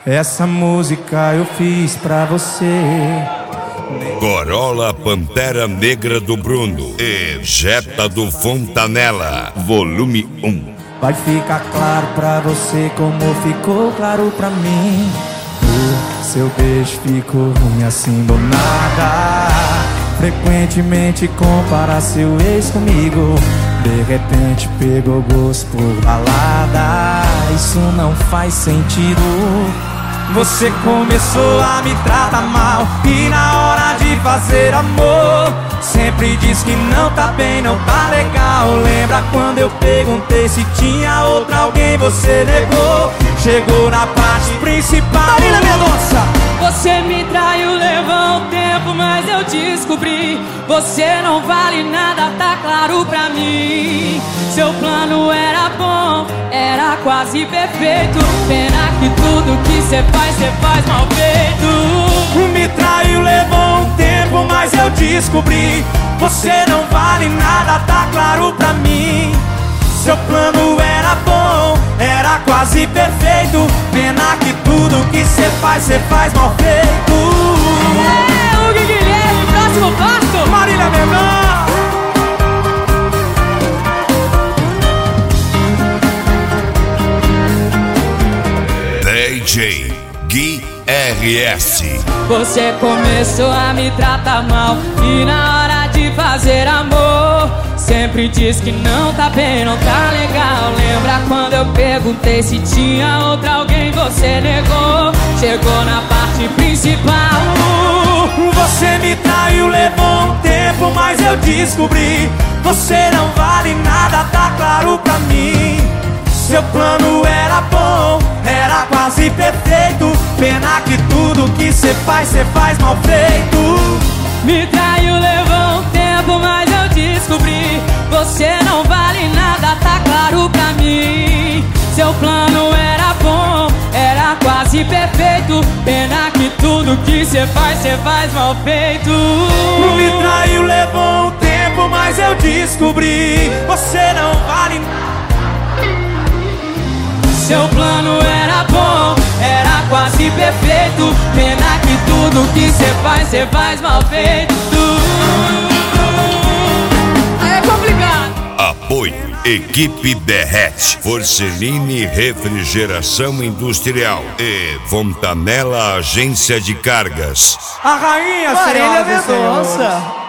Essa música eu fiz pra você. Corolla Pantera Negra do Bruno e Jetta do Fontanella, volume 1. Vai ficar claro pra você como ficou claro pra mim. O seu beijo ficou ruim assim do nada. Frequentemente compara seu ex comigo. De repente pegou gosto por balada. Isso não faz sentido. Você começou a me tratar mal e na hora de fazer amor sempre diz que não tá bem, não tá legal. Lembra quando eu perguntei se tinha outra alguém, você negou. Chegou na parte principal. Marília Mendonça! Você me traiu, levou um tempo, mas eu descobri. Você não vale nada, tá claro pra mim. Seu plano era bom, era quase perfeito. Pena que tudo que cê faz mal feito. Me traiu, levou um tempo, mas eu descobri. Você não vale nada, tá claro pra mim. Seu plano era bom, era quase perfeito. Pena que tudo que cê faz mal feito. É, Hugo Guilherme, próximo passo. Marília Mendonça. DJ Gui RS. Você começou a me tratar mal e na hora de fazer amor sempre diz que não tá bem, não tá legal. Lembra quando eu perguntei se tinha outra alguém, você negou. Chegou na parte principal. Você me traiu, levou um tempo, mas eu descobri. Você não vale nada, tá claro pra mim. Seu plano era bom, era quase perfeito. Pena que tudo que cê faz mal feito. Me traiu, levou um tempo, mas eu descobri. Você não vale nada, tá claro pra mim. Seu plano era bom, era quase perfeito. Pena que tudo que cê faz mal feito. Me traiu, levou um tempo, mas eu descobri. Você não vale nada. Seu plano era bom, era quase perfeito. Pena que tudo que cê faz mal feito. Aí é complicado. Apoio Equipe Derrete, Forceline Refrigeração Industrial e Fontanella Agência de Cargas. A rainha, Marília senhoras e senhores. Mendonça.